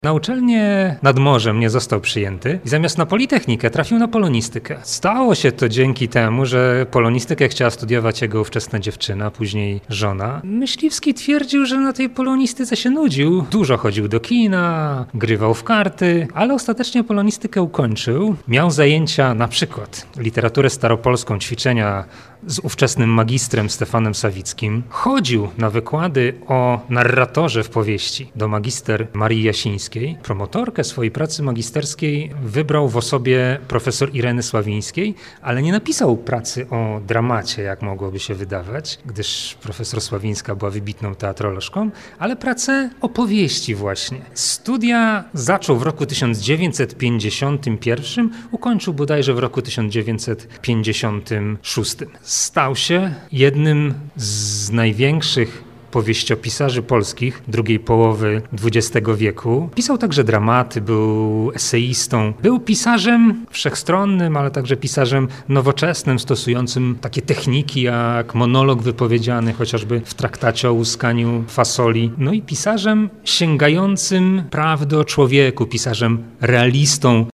Na uczelnię nad morzem nie został przyjęty i zamiast na Politechnikę trafił na polonistykę. Stało się to dzięki temu, że polonistykę chciała studiować jego ówczesna dziewczyna, później żona. Myśliwski twierdził, że na tej polonistyce się nudził. Dużo chodził do kina, grywał w karty, ale ostatecznie polonistykę ukończył. Miał zajęcia na przykład literaturę staropolską, ćwiczenia z ówczesnym magistrem Stefanem Sawickim. Chodził na wykłady o narratorze w powieści do magister Marii Jasińskiej. Promotorkę swojej pracy magisterskiej wybrał w osobie profesor Ireny Sławińskiej, ale nie napisał pracy o dramacie, jak mogłoby się wydawać, gdyż profesor Sławińska była wybitną teatrolożką, ale pracę o powieści właśnie. Studia zaczął w roku 1951, ukończył bodajże w roku 1956. Stał się jednym z największych powieściopisarzy polskich drugiej połowy XX wieku. Pisał także dramaty, był eseistą. Był pisarzem wszechstronnym, ale także pisarzem nowoczesnym, stosującym takie techniki jak monolog wypowiedziany, chociażby w traktacie o łuskaniu fasoli. No i pisarzem sięgającym prawdy o człowieku, pisarzem realistą.